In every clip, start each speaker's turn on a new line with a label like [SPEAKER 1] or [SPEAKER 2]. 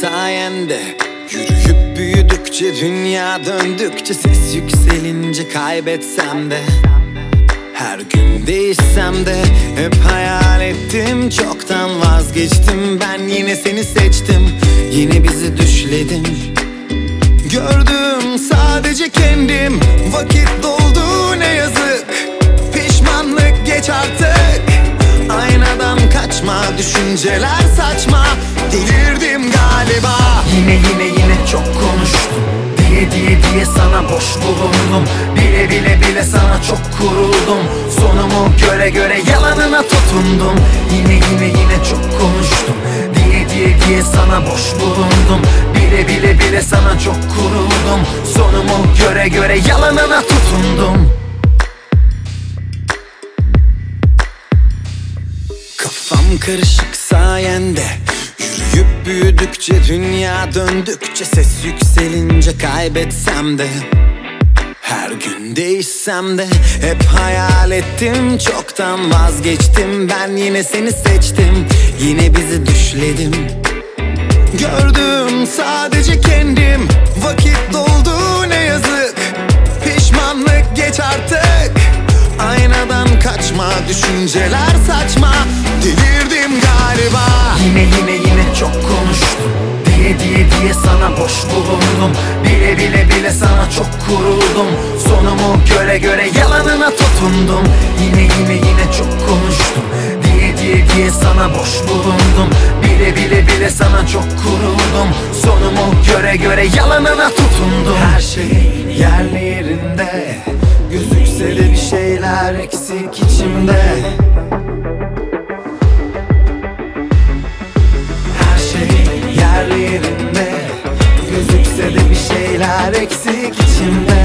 [SPEAKER 1] sayende. Yürüyüp büyüdükçe, dünya döndükçe, ses yükselince kaybetsem de, her gün değişsem de hep hayal ettim. Çoktan vazgeçtim, ben yine seni seçtim. Yine bizi düşledim. Gördüm sadece kendim. Vakit doldu ne yazık. Pişmanlık geç artık. Aynadan kaçma, düşünceler saçma. Delirdim galiba.
[SPEAKER 2] Yine çok konuştum. Diye sana boş bulundum. Bile sana çok kuruldum. Sonumu göre yalanına tutundum. Yine çok konuştum. Diye sana boş bulundum. Bile sana çok kuruldum. Sonumu göre yalanına tutundum.
[SPEAKER 1] Kafam karışık sayende. Yürüyüp büyüdükçe, dünya döndükçe, ses yükselince kaybetsem de, her gün değişsem de hep hayal ettim. Çoktan vazgeçtim, ben yine seni seçtim. Yine bizi düşledim. Gördüm sadece kendim. Vakit doldu ne yazık. Pişmanlık geç artık. Aynadan kaçma, düşünceler saçma. Delirdim galiba.
[SPEAKER 2] Yine çok konuştum. Diye sana boş bulundum. Bile sana çok kuruldum. Sonumu göre yalanına tutundum. Yine çok konuştum. Diye sana boş bulundum. Bile sana çok kuruldum. Sonumu göre yalanına tutundum.
[SPEAKER 1] Her şey yerli yerinde. Gözükse de bir şeyler eksik içimde. Her şey yerli yerinde. Gözükse de bir şeyler eksik içimde.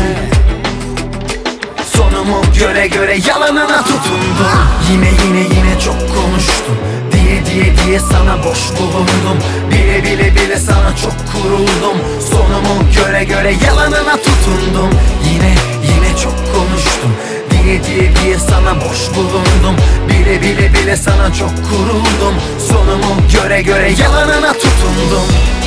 [SPEAKER 2] Sonumu göre yalanına tutundum. Yine çok konuştum. Diye sana boş bulundum. Bile sana çok kuruldum. Sonumu göre yalanına tutundum. Yine çok konuştum. Diye sana boş bulundum. Bile sana çok kuruldum. Sonumu göre yalanına tutundum.